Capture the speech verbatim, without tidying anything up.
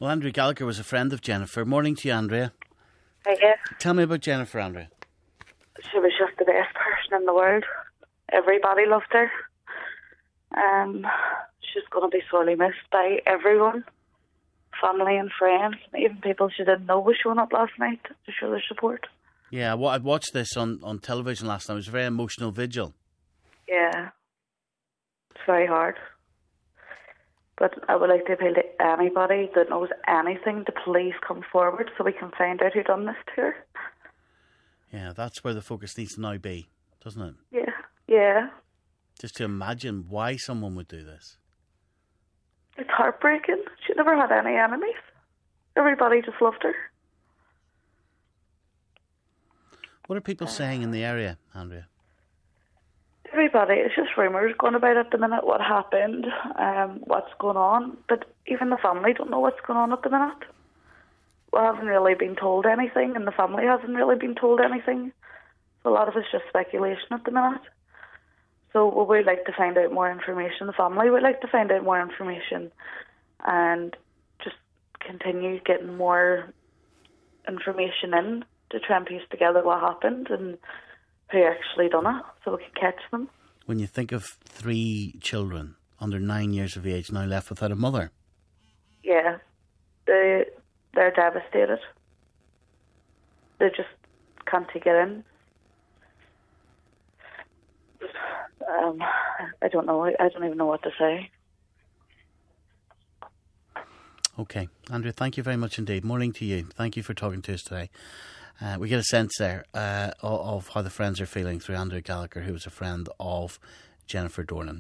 Well, Andrea Gallagher was a friend of Jennifer. Morning to you, Andrea. Hiya. Tell me about Jennifer, Andrea. She was just the best person in the world. Everybody loved her. Um, she's going to be sorely missed by everyone. Family and friends. Even people she didn't know were showing up last night to show their support. Yeah, well, I watched this on, on television last night. It was a very emotional vigil. Yeah. It's very hard. But I would like to appeal to anybody that knows anything to please come forward so we can find out who done this to her. Yeah, that's where the focus needs to now be, doesn't it? Yeah, yeah. Just to imagine why someone would do this. It's heartbreaking. She never had any enemies. Everybody just loved her. What are people saying in the area, Andrea? Everybody, it's just rumours going about at the minute, what happened, um, what's going on. But even the family don't know what's going on at the minute. We haven't really been told anything, and the family hasn't really been told anything. So a lot of it's just speculation at the minute. So we would like to find out more information. The family would like to find out more information and just continue getting more information in to try and piece together what happened and who actually done it, so we can catch them. When you think of three children under nine years of age now left without a mother. Yeah, they, they're devastated. They just can't take it in. Um, I don't know. I don't even know what to say. Okay. Andrea, thank you very much indeed. Morning to you. Thank you for talking to us today. Uh, we get a sense there uh, of, of how the friends are feeling through Andrea Gallagher, who was a friend of Jennifer Dornan.